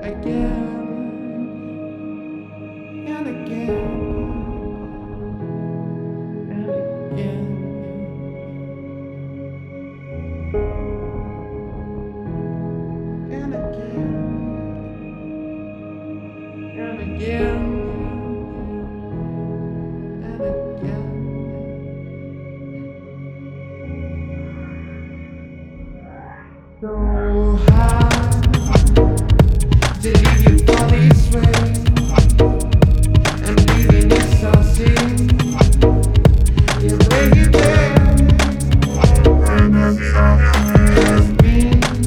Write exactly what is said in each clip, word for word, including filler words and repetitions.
and again and again and again and again and again. So hard to leave you for this way, and leaving you so sick. You lay you there, and that's me.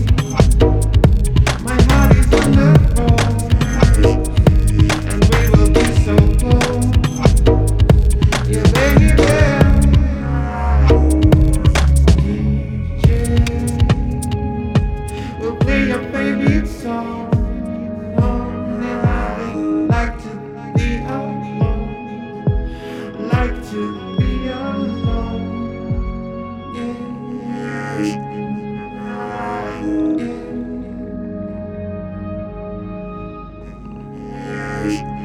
My heart is on the road, and we will be so close. You lay you there, D J. We'll play your favorite song. Lonely, like to be alone. Like to be alone. Yeah, yeah.